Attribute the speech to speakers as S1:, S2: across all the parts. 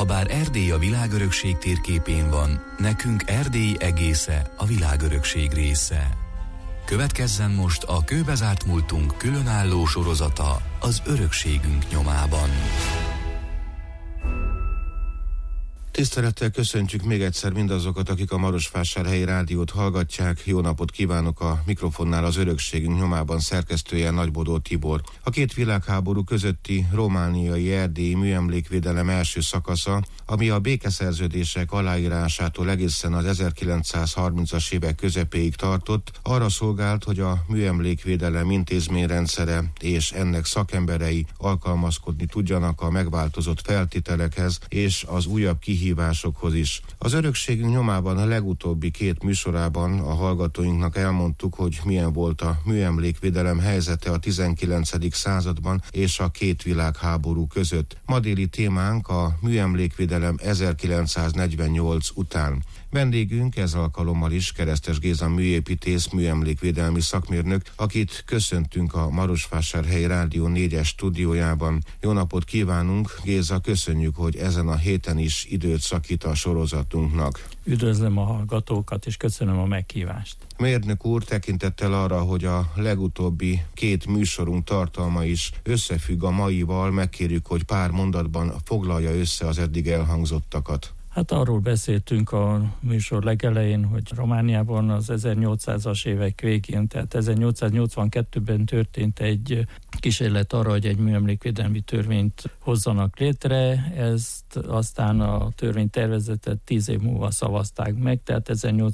S1: Habár Erdély a világörökség térképén van, nekünk Erdély egésze a világörökség része. Következzen most a kőbezárt múltunk különálló sorozata az örökségünk nyomában.
S2: Tisztelettel köszöntjük még egyszer mindazokat, akik a Marosvásárhelyi Rádiót hallgatják. Jó napot kívánok, a mikrofonnál az örökségünk nyomában szerkesztője Nagybodó Tibor. A két világháború közötti romániai erdélyi műemlékvédelem első szakasza, ami a békeszerződések aláírásától egészen az 1930-as évek közepéig tartott, arra szolgált, hogy a műemlékvédelem intézményrendszere és ennek szakemberei alkalmazkodni tudjanak a megváltozott feltételekhez és az újabb kihívásokhoz is. Az örökségünk nyomában a legutóbbi két műsorában a hallgatóinknak elmondtuk, hogy milyen volt a műemlékvédelem helyzete a 19. században és a két világháború között. Ma déli témánk a műemlékvédelem 1948 után. Vendégünk ez alkalommal is Keresztes Géza műépítész, műemlékvédelmi szakmérnök, akit köszöntünk a Marosvásárhelyi Rádió 4-es stúdiójában. Jó napot kívánunk, Géza, köszönjük, hogy ezen a héten is időt szakít a sorozatunknak.
S3: Üdvözlöm a hallgatókat, és köszönöm a meghívást.
S2: Mérnök úr, tekintettel arra, hogy a legutóbbi két műsorunk tartalma is összefügg a maival, megkérjük, hogy pár mondatban foglalja össze az eddig elhangzottakat.
S3: Hát arról beszéltünk a műsor legelején, hogy Romániában az 1800-as évek végén, tehát 1882-ben történt egy kísérlet arra, hogy egy műemlékvédelmi törvényt hozzanak létre. Ezt aztán a törvénytervezetet 10 év múlva szavazták meg, tehát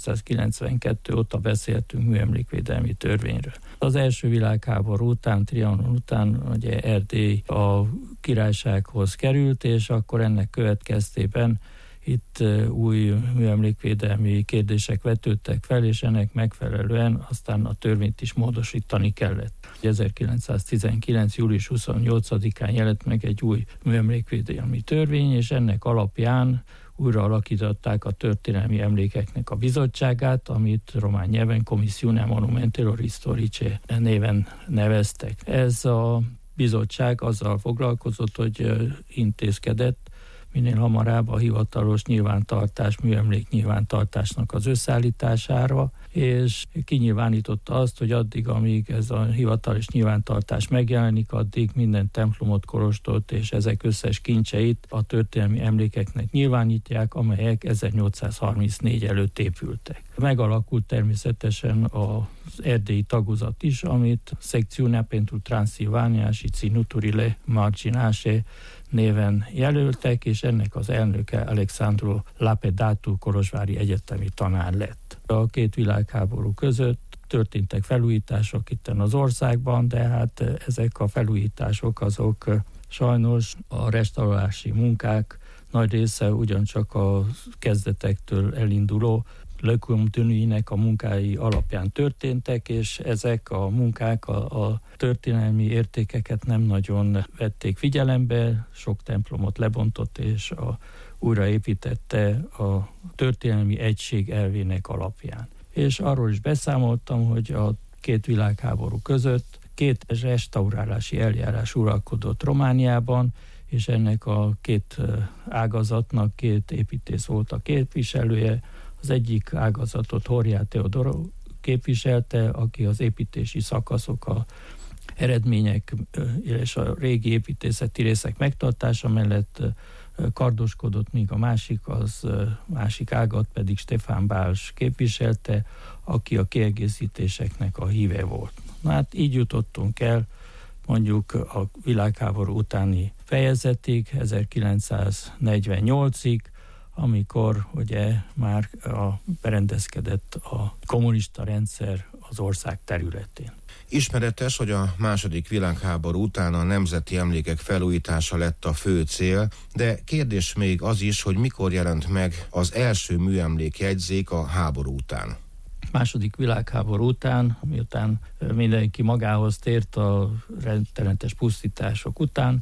S3: 1892 óta beszéltünk műemlékvédelmi törvényről. Az első világháború után, Trianon után ugye Erdély a királysághoz került, és akkor ennek következtében itt új műemlékvédelmi kérdések vetődtek fel, és ennek megfelelően aztán a törvényt is módosítani kellett. 1919. július 28-án jelent meg egy új műemlékvédelmi törvény, és ennek alapján újra alakították a történelmi emlékeknek a bizottságát, amit román nyelven Commissione Monumentelor Historice néven neveztek. Ez a bizottság azzal foglalkozott, hogy intézkedett minél hamarabb a hivatalos nyilvántartás, műemlék nyilvántartásnak az összeállítására, és kinyilvánította azt, hogy addig, amíg ez a hivatalos nyilvántartás megjelenik, addig minden templomot, kolostort és ezek összes kincseit a történelmi emlékeknek nyilvánítják, amelyek 1834 előtt épültek. Megalakult természetesen az erdélyi tagozat is, amit Secțiunea pentru Transilvania și Ținuturile Marginase néven jelöltek, és ennek az elnöke Alexandru Lapedatu kolozsvári egyetemi tanár lett. A két világháború között történtek felújítások itten az országban, de hát ezek a felújítások azok sajnos a restaurálási munkák nagy része ugyancsak a kezdetektől elinduló Löküm-Dünőinek a munkái alapján történtek, és ezek a munkák a történelmi értékeket nem nagyon vették figyelembe, sok templomot lebontott és újraépítette a történelmi egység elvének alapján. És arról is beszámoltam, hogy a két világháború között két restaurálási eljárás uralkodott Romániában, és ennek a két ágazatnak két építész volt a képviselője. Az egyik ágazatot Horjá Teodoro képviselte, aki az építési szakaszok, a eredmények és a régi építészeti részek megtartása mellett kardoskodott, míg a másik ágat pedig Stefán Báls képviselte, aki a kiegészítéseknek a híve volt. Na hát így jutottunk el mondjuk a világháború utáni fejezetig, 1948-ig, amikor ugye már berendezkedett a kommunista rendszer az ország területén.
S2: Ismeretes, hogy a második világháború után a nemzeti emlékek felújítása lett a fő cél, de kérdés még az is, hogy mikor jelent meg az első műemlékjegyzék a háború után.
S3: Második világháború után, miután mindenki magához tért a rettenetes pusztítások után,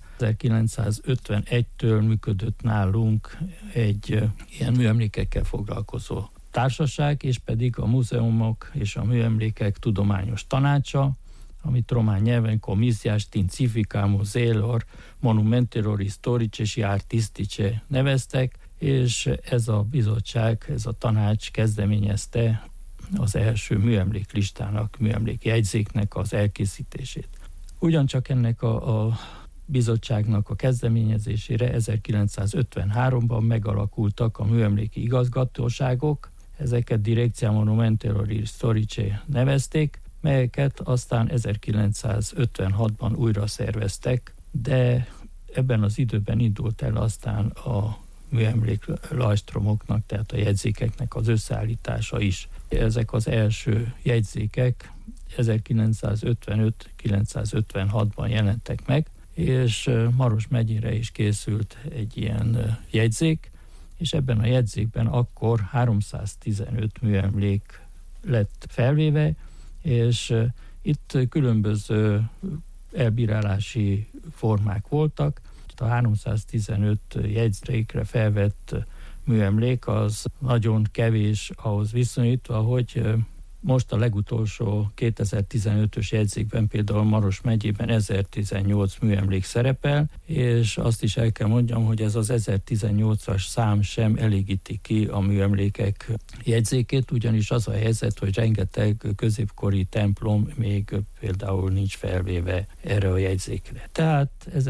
S3: 1951-től működött nálunk egy ilyen műemlékekkel foglalkozó társaság, és pedig a Múzeumok és a Műemlékek Tudományos Tanácsa, amit román nyelven Comisias Tincificamus Elor Monumentelor Historice și Artistice neveztek, és ez a bizottság, ez a tanács kezdeményezte az első műemléklistának, műemlékjegyzéknek az elkészítését. Ugyancsak ennek a bizottságnak a kezdeményezésére 1953-ban megalakultak a műemléki igazgatóságok, ezeket Direcția Monumentelor Historice nevezték, melyeket aztán 1956-ban újra szerveztek, de ebben az időben indult el aztán a műemléklajstromoknak, tehát a jegyzékeknek az összeállítása is. Ezek az első jegyzékek 1955-1956-ban jelentek meg, és Maros megyére is készült egy ilyen jegyzék, és ebben a jegyzékben akkor 315 műemlék lett felvéve, és itt különböző elbírálási formák voltak. A 315 jegyzékre felvett műemlék az nagyon kevés ahhoz viszonyítva, hogy most a legutolsó 2015-ös jegyzékben például Maros megyében 1018 műemlék szerepel, és azt is el kell mondjam, hogy ez az 1018-as szám sem elégíti ki a műemlékek jegyzékét, ugyanis az a helyzet, hogy rengeteg középkori templom még például nincs felvéve erre a jegyzékre. Tehát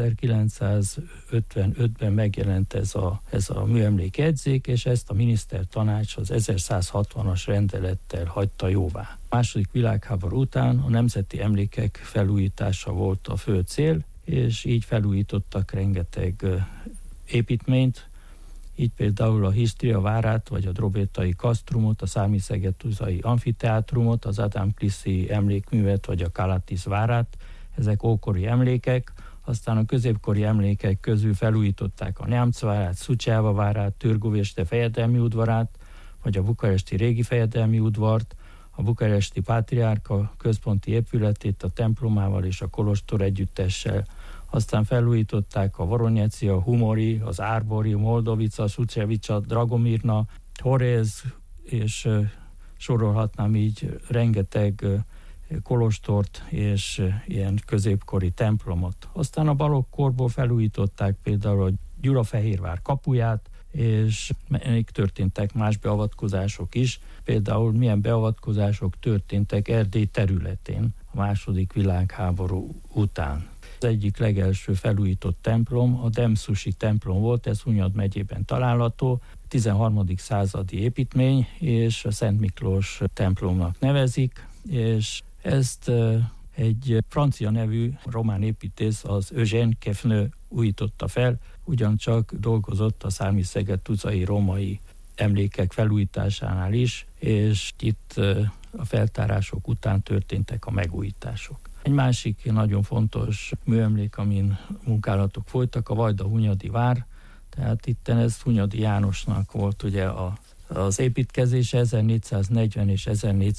S3: 1955-ben megjelent ez a műemlékjegyzék, és ezt a minisztertanács az 1160-as rendelettel hagyta jóvá. A második világháború után a nemzeti emlékek felújítása volt a fő cél, és így felújítottak rengeteg építményt, így például a Histria várát, vagy a Drobétai kasztrumot, a Szármi-szegetuzai amfiteátrumot, az Adam Cliszi emlékművet, vagy a Kalatis várát, ezek ókori emlékek. Aztán a középkori emlékek közül felújították a Neamc várát, Szucsáva várát, Târgu-Veste fejedelmi udvarát, vagy a bukaresti régi fejedelmi udvart, a bukaresti pátriárka központi épületét a templomával és a kolostor együttessel. Aztán felújították a Voronyeci, a Humori, az Árbori, Moldovica, Szucevicsa, Dragomirna, Horez, és sorolhatnám így rengeteg kolostort és ilyen középkori templomot. Aztán a barokkorból felújították például a Gyulafehérvár kapuját, és még történtek más beavatkozások is. Például milyen beavatkozások történtek Erdély területén a második világháború után. Az egyik legelső felújított templom a Demszusi templom volt, ez Hunyad megyében található, 13. századi építmény, és a Szent Miklós templomnak nevezik, és ezt egy francia nevű román építész, az Eugène Quefneux újította fel, ugyancsak dolgozott a Szármi-szegetuzai római emlékek felújításánál is, és itt a feltárások után történtek a megújítások. Egy másik nagyon fontos műemlék, amin munkálatok folytak, a Vajda-Hunyadi vár, tehát itten ez Hunyadi Jánosnak volt ugye az építkezése 1440 és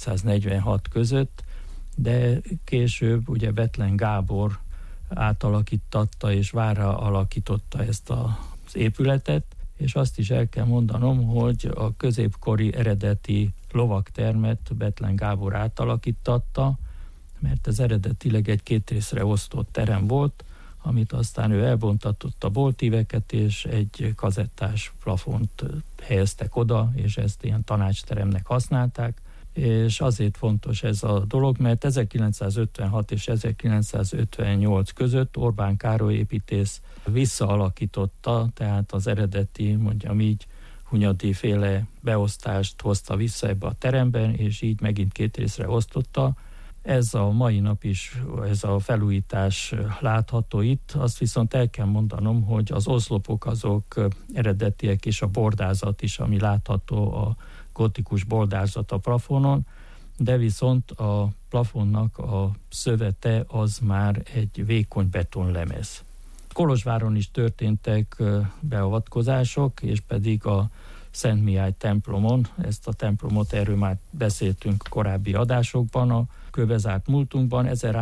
S3: 1446 között, de később ugye Bethlen Gábor átalakítatta és várra alakította ezt az épületet, és azt is el kell mondanom, hogy a középkori eredeti lovagtermet Bethlen Gábor átalakítatta, mert ez eredetileg egy két részre osztott terem volt, amit aztán ő elbontatott a boltíveket, és egy kazettás plafont helyeztek oda, és ezt ilyen tanácsteremnek használták, és azért fontos ez a dolog, mert 1956 és 1958 között Orbán Károly építész visszaalakította, tehát az eredeti, mondjam így, hunyadi féle beosztást hozta vissza ebbe a teremben, és így megint két részre osztotta. Ez a mai nap is, ez a felújítás látható itt, azt viszont el kell mondanom, hogy az oszlopok azok eredetiek, és a bordázat is, ami látható, a gotikus bordázat a plafonon, de viszont a plafonnak a szövete az már egy vékony betonlemez. Kolozsváron is történtek beavatkozások, és pedig a Szent Mihály templomon, ezt a templomot, erről már beszéltünk korábbi adásokban, a kőbezárt múltunkban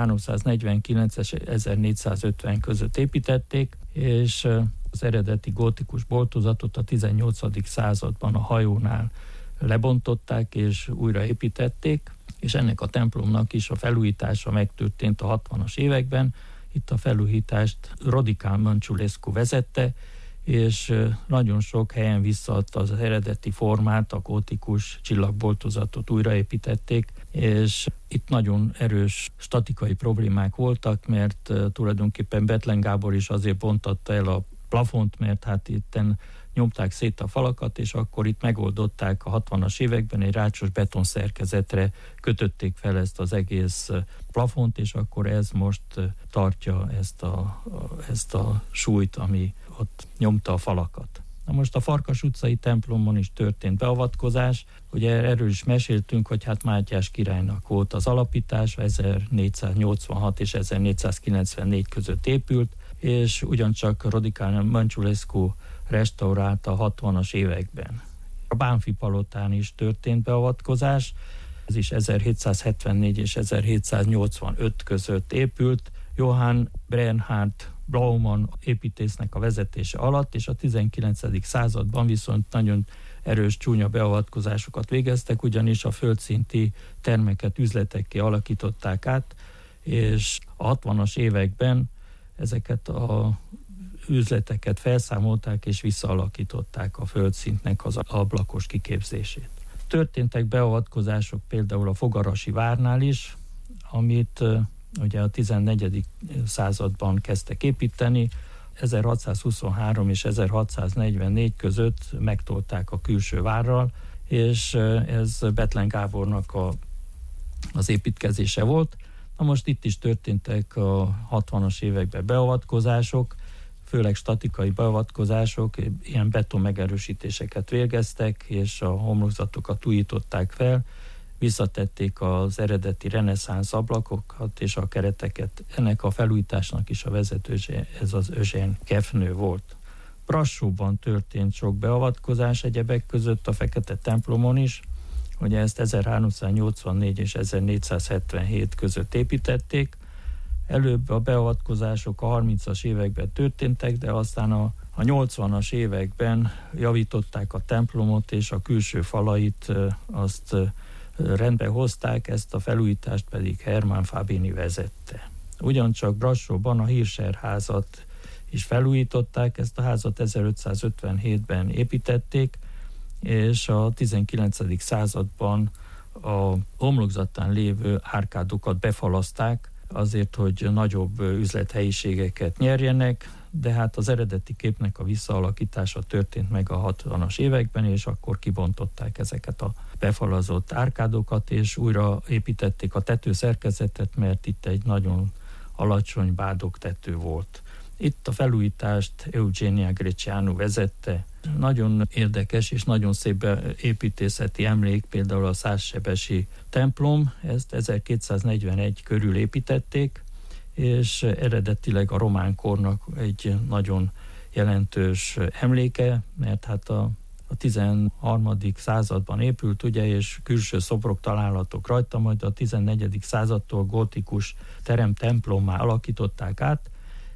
S3: 1349 és 1450 között építették, és az eredeti gótikus boltozatot a 18. században a hajónál lebontották és újraépítették, és ennek a templomnak is a felújítása megtörtént a 60-as években. Itt a felújítást Rodica Mănculescu vezette, és nagyon sok helyen visszaadta az eredeti formát, a gótikus csillagboltozatot újraépítették, és itt nagyon erős statikai problémák voltak, mert tulajdonképpen Bethlen Gábor is azért bontatta el a plafont, mert hát itten nyomták szét a falakat, és akkor itt megoldották a 60-as években, egy rácsos betonszerkezetre kötötték fel ezt az egész plafont, és akkor ez most tartja ezt a súlyt, ami ott nyomta a falakat. Na most a Farkas utcai templomon is történt beavatkozás. Ugye erről is meséltünk, hogy hát Mátyás királynak volt az alapítása, 1486 és 1494 között épült, és ugyancsak Rodica Mănculescu restaurálta a 60-as években. A Bánffy palotán is történt beavatkozás, ez is 1774 és 1785 között épült, Johann Bernhard Blaumann építésznek a vezetése alatt, és a 19. században viszont nagyon erős, csúnya beavatkozásokat végeztek, ugyanis a földszinti termeket üzletekké alakították át, és a 60-as években ezeket a üzleteket felszámolták és visszaalakították a földszintnek az ablakos kiképzését. Történtek beavatkozások például a Fogarasi várnál is, amit ugye a 14. században kezdtek építeni, 1623 és 1644 között megtolták a külső várral, és ez Bethlen Gábornak az építkezése volt. Na most itt is történtek a 60-as években beavatkozások, főleg statikai beavatkozások, ilyen beton megerősítéseket végeztek, és a homlokzatokat újították fel, visszatették az eredeti reneszánsz ablakokat és a kereteket. Ennek a felújításnak is a vezetője ez az Eugène Kefnő volt. Brassóban történt sok beavatkozás, egyebek között a Fekete templomon is, ugye ezt 1384 és 1477 között építették. Előbb a beavatkozások a 30-as években történtek, de aztán a 80-as években javították a templomot, és a külső falait azt rendbe hozták, ezt a felújítást pedig Hermann Fabini vezette. Ugyancsak Brassóban a Hirscher házat is felújították, ezt a házat 1557-ben építették, és a 19. században a homlokzatán lévő árkádokat befalaszták, azért, hogy nagyobb üzlethelyiségeket nyerjenek, de hát az eredeti képnek a visszaalakítása történt meg a 60-as években, és akkor kibontották ezeket a befalazott árkádokat, és újra építették a tetőszerkezetet, mert itt egy nagyon alacsony bádogtető volt. Itt a felújítást Eugenia Greciano vezette. Nagyon érdekes és nagyon szép építészeti emlék, például a Százsebesi templom, ezt 1241 körül építették, és eredetileg a román kornak egy nagyon jelentős emléke, mert hát a 13. században épült, ugye, és külső szobrok találhatók rajta, majd a 14. századtól gótikus terem-templommá alakították át,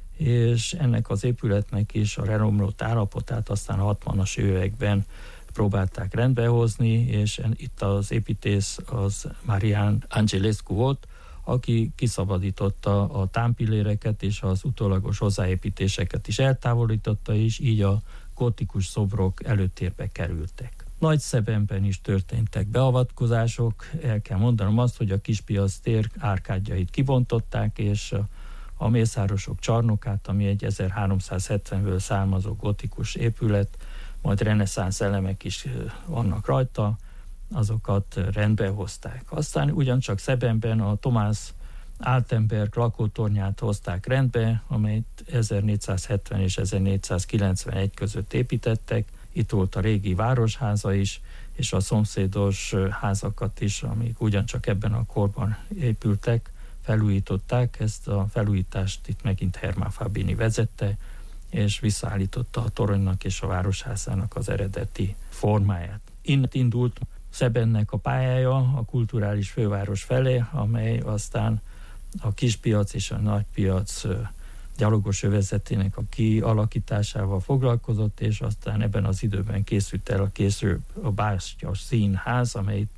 S3: és ennek az épületnek is a leromlott állapotát aztán a 60-as években próbálták rendbehozni, és itt az építész az Marian Angelescu volt, aki kiszabadította a támpilléreket és az utólagos hozzáépítéseket is eltávolította, és így a gótikus szobrok előtérbe kerültek. Nagyszebenben is történtek beavatkozások, el kell mondanom azt, hogy a Kispiac tér árkádjait kibontották, és a Mészárosok csarnokát, ami egy 1370-ből származó gótikus épület, majd reneszánsz elemek is vannak rajta, azokat rendbe hozták. Aztán ugyancsak Szebenben a Tomás Altenberg lakótornyát hozták rendbe, amelyet 1470 és 1491 között építettek. Itt volt a régi városháza is, és a szomszédos házakat is, amik ugyancsak ebben a korban épültek, felújították. Ezt a felújítást itt megint Hermann Fabini vezette, és visszaállította a toronynak és a városházának az eredeti formáját. Innen indult Szebennek a pályája a kulturális főváros felé, amely aztán a Kispiac és a Nagypiac gyalogos övezetének a kialakításával foglalkozott, és aztán ebben az időben készült el a Bástya Színház, amelyet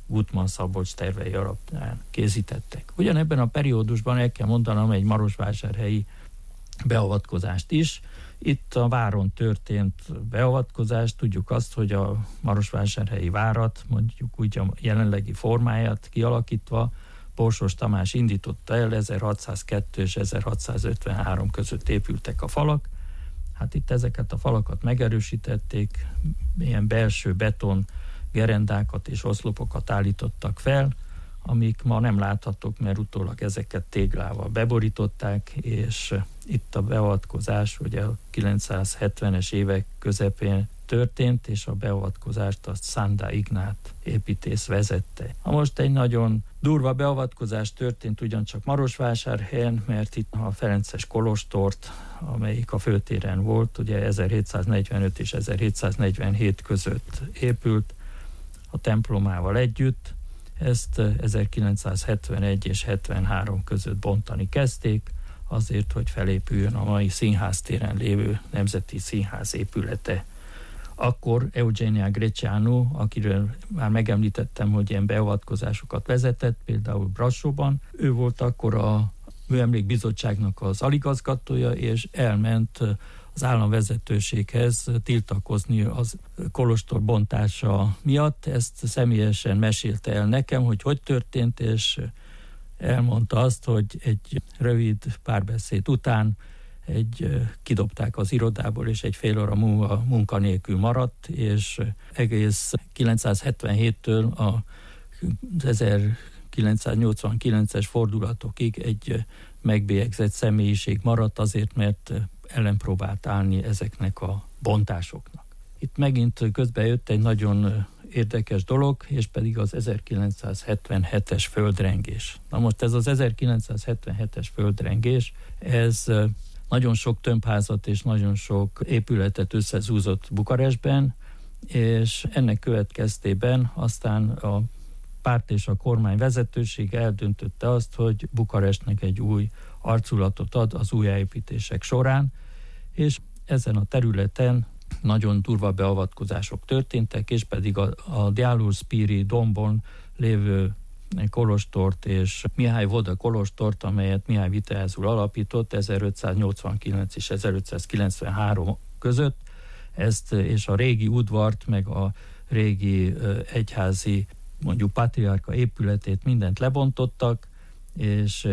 S3: Gutmann Szabolcs tervei alapján készítettek. Ugyanebben a periódusban el kell mondanom egy marosvásárhelyi beavatkozást is. Itt a váron történt beavatkozás, tudjuk azt, hogy a marosvásárhelyi várat, mondjuk úgy a jelenlegi formáját kialakítva, Borsos Tamás indította el, 1602 és 1653 között épültek a falak. Hát itt ezeket a falakat megerősítették, ilyen belső beton gerendákat és oszlopokat állítottak fel, amik ma nem láthatók, mert utólag ezeket téglával beborították, és itt a beavatkozás ugye a 970-es évek közepén történt, és a beavatkozást azt Szanda Ignát építész vezette. Most egy nagyon durva beavatkozás történt ugyancsak Marosvásárhelyen, mert itt a ferences kolostort, amelyik a főtéren volt, ugye 1745 és 1747 között épült a templomával együtt. Ezt 1971 és 73 között bontani kezdték, azért, hogy felépüljön a mai színháztéren lévő Nemzeti Színház épülete. Akkor Eugenia Greciano, akiről már megemlítettem, hogy ilyen beavatkozásokat vezetett, például Brassóban, ő volt akkor a Műemlékbizottságnak az aligazgatója, és elment az államvezetőséghez tiltakozni az kolostor bontása miatt. Ezt személyesen mesélte el nekem, hogy történt, és elmondta azt, hogy egy rövid párbeszéd után kidobták az irodából, és egy fél óra múlva munkanélkül maradt, és egész 977-től a 1989-es fordulatokig egy megbélyegzett személyiség maradt, azért, mert ellenpróbált állni ezeknek a bontásoknak. Itt megint közben jött egy nagyon érdekes dolog, és pedig az 1977-es földrengés. Na most ez az 1977-es földrengés, ez nagyon sok tömbházat és nagyon sok épületet összezúzott Bukarestben, és ennek következtében aztán a párt és a kormány vezetősége eldöntötte azt, hogy Bukarestnek egy új arculatot ad az újjáépítések során, és ezen a területen nagyon durva beavatkozások történtek, és pedig a Diálur-Spíri dombon lévő kolostort és Mihály Voda kolostort, amelyet Mihály Viteáz úr alapított 1589 és 1593 között, ezt és a régi udvart, meg a régi egyházi, mondjuk patriárka épületét mindent lebontottak, és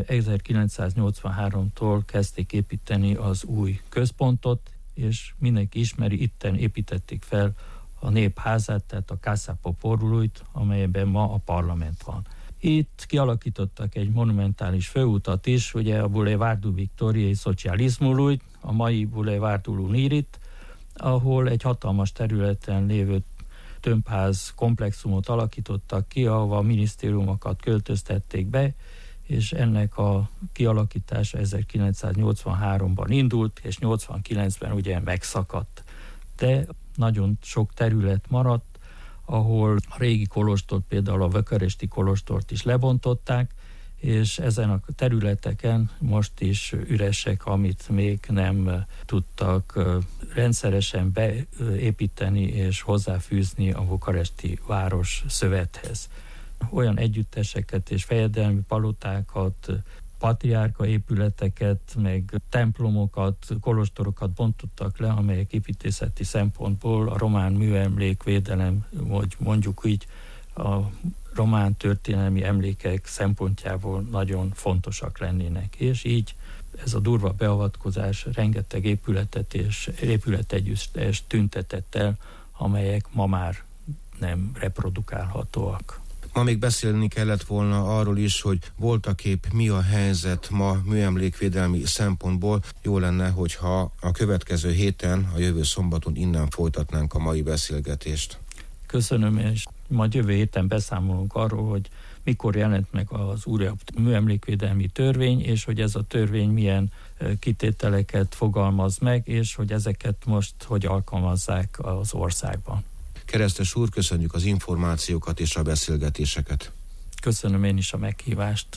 S3: 1983-tól kezdték építeni az új központot, és mindenki ismeri, itten építették fel a népházát, tehát a Casa Poporului-t, amelyben ma a parlament van. Itt kialakítottak egy monumentális főutat is, ugye a Bulevardul Victoriei Socialismului, a mai Bulevardul Unirit, ahol egy hatalmas területen lévő tömbház komplexumot alakítottak ki, ahova a minisztériumokat költöztették be, és ennek a kialakítása 1983-ban indult, és 89-ben ugye megszakadt. De nagyon sok terület maradt, ahol a régi kolostort, például a vököresti kolostort is lebontották, és ezen a területeken most is üresek, amit még nem tudtak rendszeresen beépíteni és hozzáfűzni a bukaresti város szövethez. Olyan együtteseket és fejedelmi palotákat, patriárka épületeket, meg templomokat, kolostorokat bontottak le, amelyek építészeti szempontból a román műemlékvédelem, vagy mondjuk így a román történelmi emlékek szempontjából nagyon fontosak lennének. És így ez a durva beavatkozás rengeteg épületet és épületegyüttest tüntetett el, amelyek ma már nem reprodukálhatóak.
S2: Ma még beszélni kellett volna arról is, hogy voltaképp mi a helyzet ma műemlékvédelmi szempontból. Jó lenne, hogyha a következő héten, a jövő szombaton innen folytatnánk a mai beszélgetést.
S3: Köszönöm, és majd jövő héten beszámolunk arról, hogy mikor jelent meg az újabb műemlékvédelmi törvény, és hogy ez a törvény milyen kitételeket fogalmaz meg, és hogy ezeket most hogy alkalmazzák az országban.
S2: Keresztes úr, köszönjük az információkat és a beszélgetéseket.
S3: Köszönöm én is a meghívást.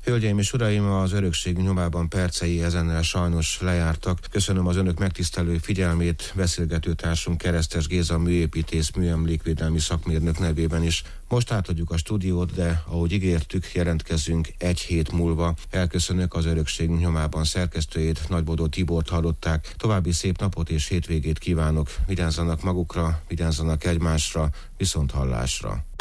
S2: Hölgyeim és uraim, az örökségünk nyomában percei ezennel sajnos lejártak. Köszönöm az önök megtisztelő figyelmét, beszélgetőtársunk Keresztes Géza műépítész, műemlékvédelmi szakmérnök nevében is. Most átadjuk a stúdiót, de ahogy ígértük, jelentkezzünk egy hét múlva. Elköszönök, az örökségünk nyomában szerkesztőjét, Nagybodó Tibort hallották. További szép napot és hétvégét kívánok. Vigyázzanak magukra, vigyázzanak egymásra, viszonthallásra.